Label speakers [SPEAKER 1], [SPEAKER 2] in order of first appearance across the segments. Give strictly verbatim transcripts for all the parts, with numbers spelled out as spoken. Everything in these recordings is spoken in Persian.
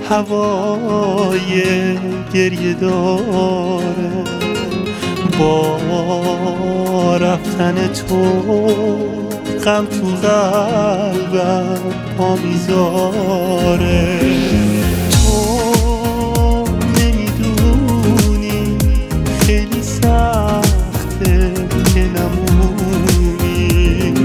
[SPEAKER 1] هوای گریه داره با رفتن تو، غم تو قلبم پا میذاره. تو نمیدونی خیلی سخته که نمونی،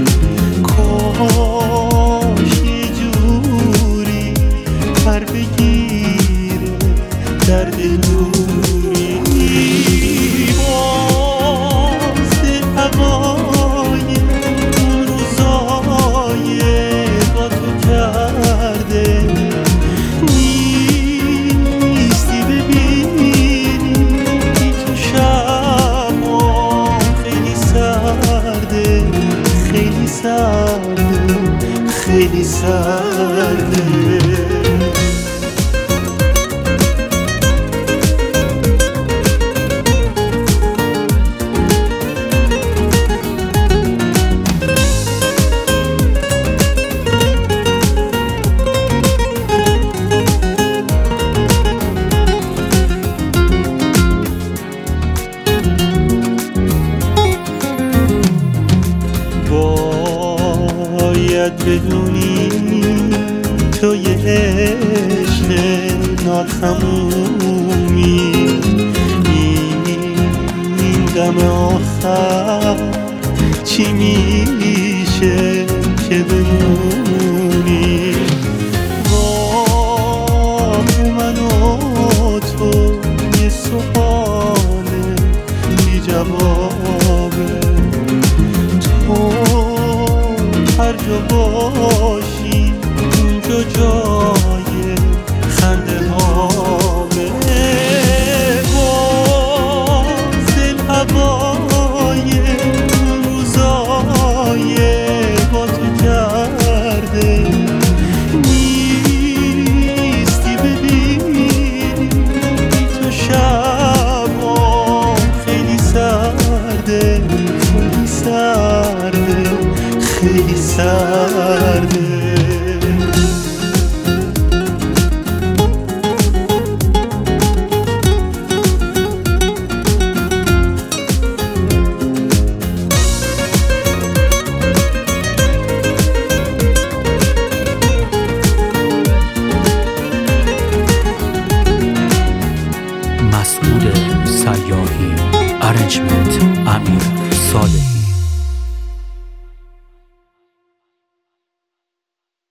[SPEAKER 1] کاش یه جوری پر بگیره در دلونی. بازده هوای اون روزای با تو کرده، نیستی ببینی تو شبا خیلی سرده، خیلی سرده، خیلی سرده. باید بدونی تو یه عشق ناتمومی، این دم آخر چی میشه که بمونی. با من و تو یه سؤال بی جوابه، تو هر جا باشی اونجا جا